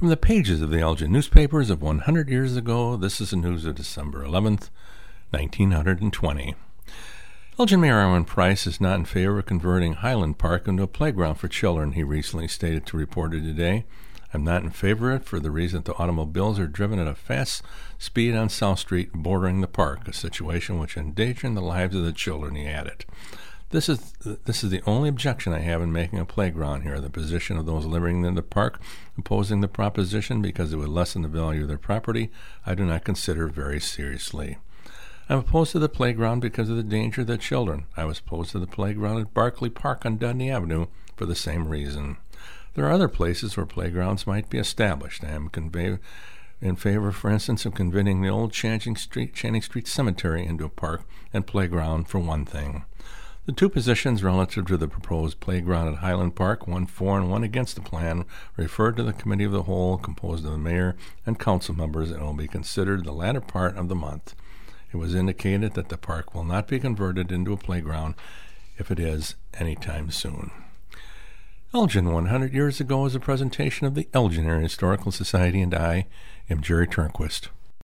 From the pages of the Elgin newspapers of 100 years ago, this is the news of December 11th, 1920. Elgin Mayor Armin Price is not in favor of converting Highland Park into a playground for children, he recently stated to Reporter Today. I'm not in favor of it for the reason that the automobiles are driven at a fast speed on South Street bordering the park, a situation which endangers the lives of the children, he added. This is the only objection I have in making a playground here. The position of those living in the park opposing the proposition because it would lessen the value of their property, I do not consider very seriously. I'm opposed to the playground because of the danger of the children. I was opposed to the playground at Barclay Park on Dudney Avenue for the same reason. There are other places where playgrounds might be established. I am in favor, for instance, of converting the old Channing Street Cemetery into a park and playground for one thing. The two positions relative to the proposed playground at Highland Park, one for and one against the plan, referred to the Committee of the Whole, composed of the mayor and council members, and will be considered the latter part of the month. It was indicated that the park will not be converted into a playground, if it is, anytime soon. Elgin 100 years ago is a presentation of the Elgin Area Historical Society, and I am Jerry Turnquist.